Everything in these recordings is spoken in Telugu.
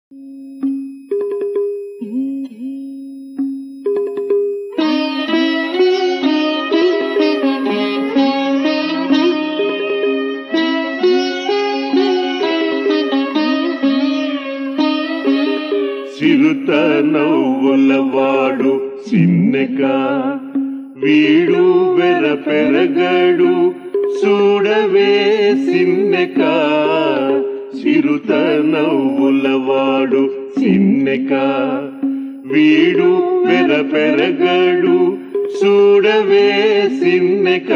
చిరుత నవ్వులవాడు చిన్నెక వీడు వెరపెరగడు చూడవే సిన్నెక. చిరుత నవ్వులవాడు చిన్నెక వీడు వెరపెరగడు చూడవే సిన్నెక.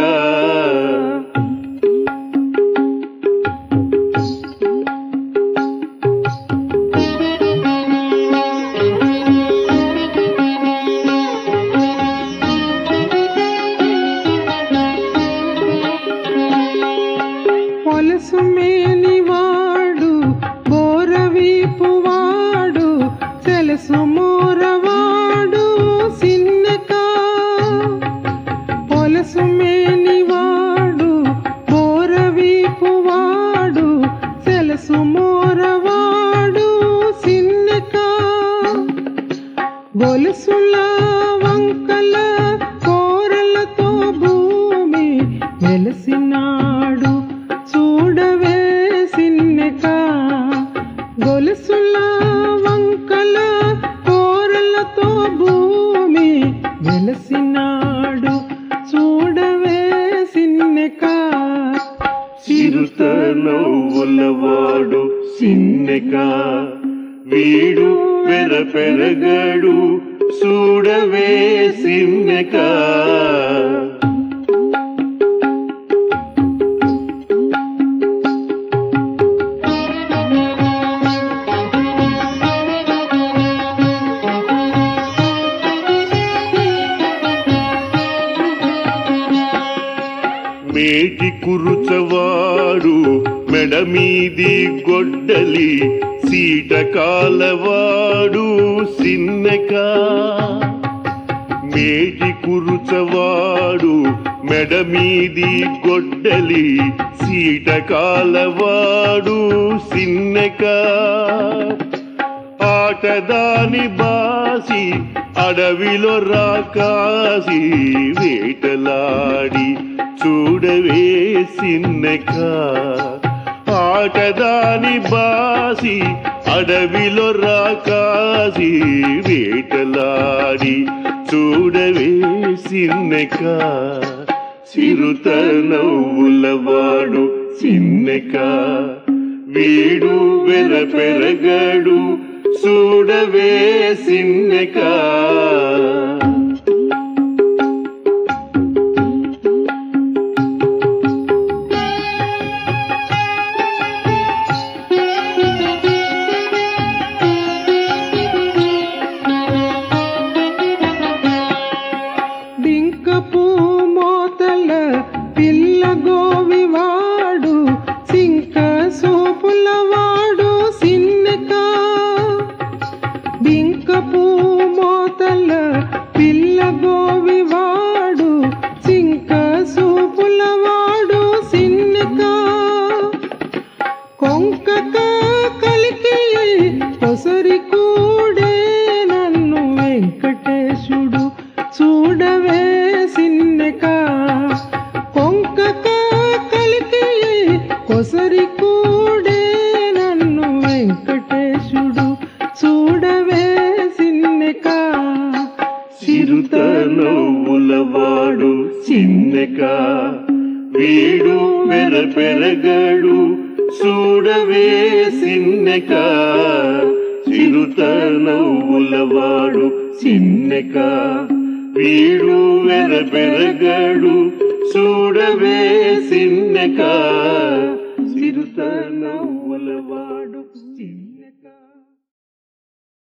పొలసు మేనివాడు బోరవీపువాడు తెలుసు మోరవాడు సిన్నెక. పొలసు మేనివాడు బోరవీపువాడు తెలుసు మోరవాడు సిన్నెక. గొలుసుల వంకల కోరలతో భూమి వెలసినాడు చూడవే సిన్నెక. గొలుసుల వంకల కోరలతో భూమి వెలసినాడు చూడవే సిన్నెక. చిరుత నవ్వులవాడు సిన్నెక వీడు వెరపెరగడు చూడవే సిన్నెక. మేటి కురుచవాడు మెడమీది గొడ్డలి సీటకాలవాడు సిన్నెక. మేటి కురుచవాడు మెడమీది గొడ్డలి సీటకాలవాడు సిన్నెక. ఆటదాని బాసి అడవిలో రాకాసి వేటలాడి చూడవే సిన్నెక. ఆటదాని బాసి అడవిలో రాకాసి వేటలాడి చూడవే సిన్నెక. చిరుత నవ్వులవాడు సిన్నెక వీడు వెరపెరగడు చూడవే సిన్నెక. డింకపు మోతల పిల్ల గోవివాడు సింక సోపులవాడు సిన్నెక. డింకపు మోతల పిల్ల గోవివాడు సింక సోపులవాడు సిన్నెక. కొంకక కలికి కొసరి కూడే నన్ను వెంకటేశుడు చూడవే సిన్నెక. కొంకక కలికి కొసరి కూడే నన్ను వెంకటేశుడు చూడవే సిన్నెక. చిరుత నవ్వులవాడు సిన్నెక వీడు వెరపెరగడు చూడవే సిన్నెక. చిరుత నవ్వులవాడు సిన్నెక వీడు వెరపెరగడు చూడవే సిన్నెక. చిరుత నవ్వులవాడు సిన్నెక.